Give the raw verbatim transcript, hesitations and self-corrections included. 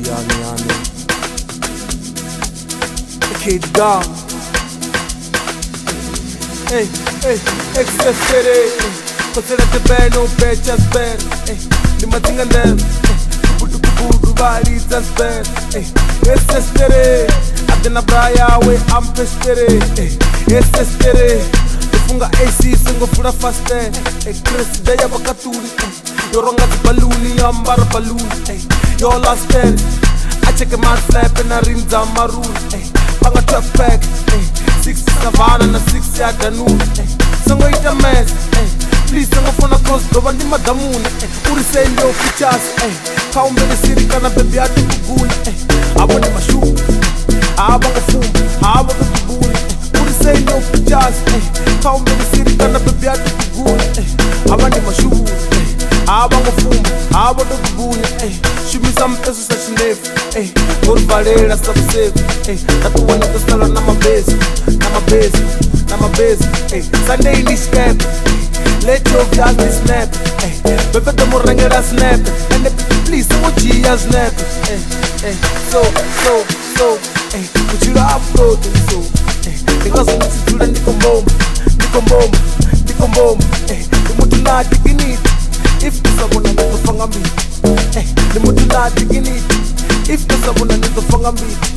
yani yani Kid Gam. Hey, hey, excessere. Consider the band, no bad, just bad. Hey, the mating and them. Budu budu body, just bad. Hey, excessere. Adena braya, we am pestere. Hey, excessere. Funga A C, singo fura faste. Hey, Chris, daya bakatuli. Yoronga di baluni, yambara baluni. Hey, your last ten. I check a man slap and I rim down maroon. Hey, bang a twelve pack. Hey, six savannah and a six yard canoe. Hey, sango eat a mess. Hey, please sango phone across the one in Madamoon. Hey, uri say no pictures. Hey, count me the city kana baby I do good. Hey, I want my shoe. I want a fool. I want a good. Uri say no pictures. Hey, count me the city kana baby I do good. Hey, I want my shoe. I want a fool. I want a good. Hey, shoot me some pesos such a name. Hey, go to Valera, stop safe. Hey, that's the one that was telling on my base. Now my base, now my base. Hey, Sunday in this camp. Let your guys be snap. Hey, baby, the more ring it snap. And please, what you snap. Hey, hey, so, so, so. Hey, put you upload so. Hey, because I'm not to the Nico Bomb, Nico Bomb, Nico Bomb. Hey, the Mutula digging it. If there's someone I need to fang a me. Hey, the Mutula digging it. If there's someone I need to fang a me.